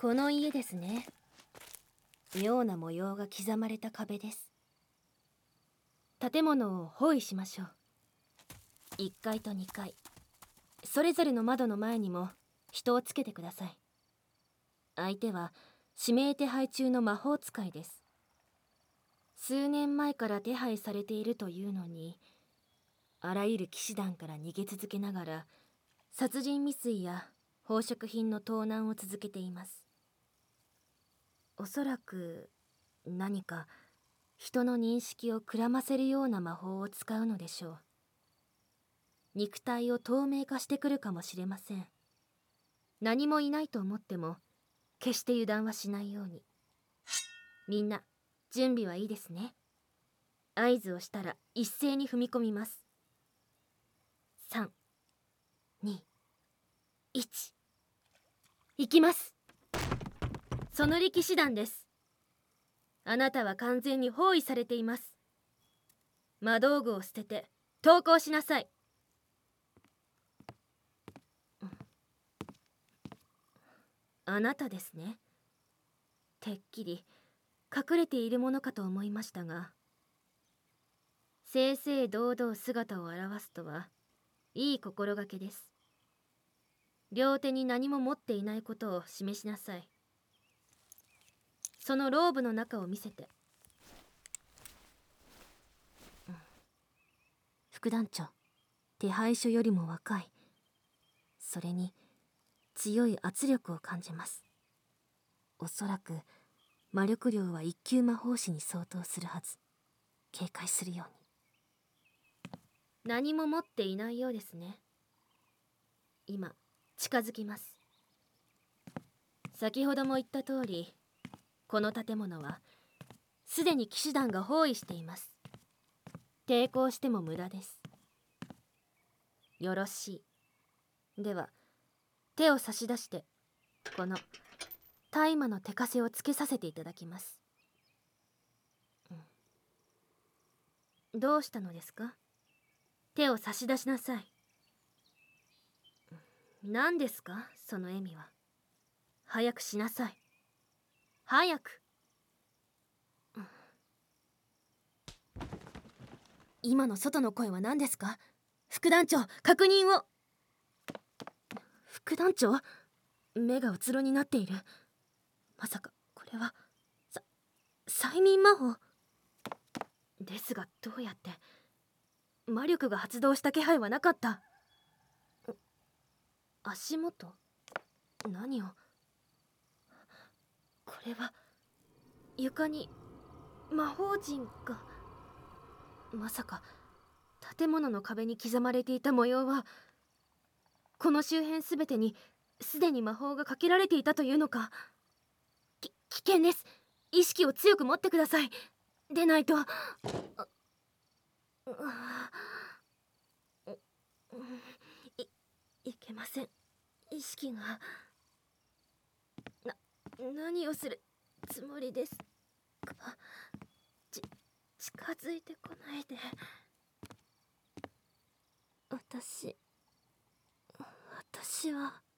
この家ですね。妙な模様が刻まれた壁です。建物を包囲しましょう。1階と2階、それぞれの窓の前にも人をつけてください。相手は指名手配中の魔法使いです。数年前から手配されているというのに、あらゆる騎士団から逃げ続けながら殺人未遂や宝飾品の盗難を続けています。おそらく何か人の認識をくらませるような魔法を使うのでしょう。肉体を透明化してくるかもしれません。何もいないと思っても決して油断はしないように。みんな準備はいいですね。合図をしたら一斉に踏み込みます。3、2、1、行きます。その力士団です。あなたは完全に包囲されています。魔道具を捨てて投降しなさい。あなたですね。てっきり隠れているものかと思いましたが、正々堂々姿を現すとはいい心がけです。両手に何も持っていないことを示しなさい。そのローブの中を見せて。副団長、手配書よりも若い。それに強い圧力を感じます。おそらく魔力量は一級魔法師に相当するはず。警戒するように。何も持っていないようですね。今近づきます。先ほども言った通り、この建物はすでに騎士団が包囲しています。抵抗しても無駄です。よろしい。では手を差し出してこの大麻の手かせをつけさせていただきます。どうしたのですか？手を差し出しなさい。何ですかその笑みは。早くしなさい。早く。今の外の声は何ですか？副団長、確認を。副団長？目がうつろになっている。まさかこれは催眠魔法ですが、どうやって。魔力が発動した気配はなかった。足元？何を。これは床に魔法陣が。まさか建物の壁に刻まれていた模様はこの周辺すべてにすでに魔法がかけられていたというのか。危険です。意識を強く持ってください。でないと。いけません。意識が。何をするつもりですか。近づいてこないで。私は